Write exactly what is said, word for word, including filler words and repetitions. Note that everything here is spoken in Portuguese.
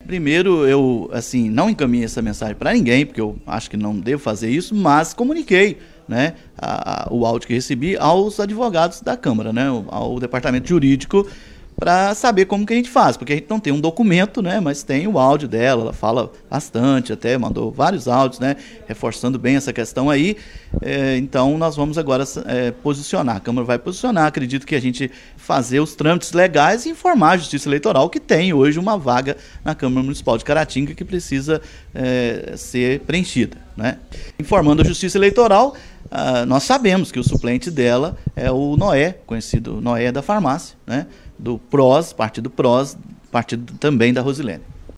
Primeiro, eu assim não encaminhei essa mensagem para ninguém, porque eu acho que não devo fazer isso, mas comuniquei, né, a, a, o áudio que recebi aos advogados da Câmara, né, ao, ao departamento jurídico, para saber como que a gente faz, porque a gente não tem um documento, né, mas tem o áudio dela, ela fala bastante, até mandou vários áudios, né, reforçando bem essa questão aí. É, então nós vamos agora é, posicionar, a Câmara vai posicionar, acredito que a gente fazer os trâmites legais e informar a Justiça Eleitoral que tem hoje uma vaga na Câmara Municipal de Caratinga que precisa é, ser preenchida, né. Informando a Justiça Eleitoral, uh, nós sabemos que o suplente dela é o Noé, conhecido Noé da farmácia, né, do P R O S, partido P R O S, partido também da Rosilene.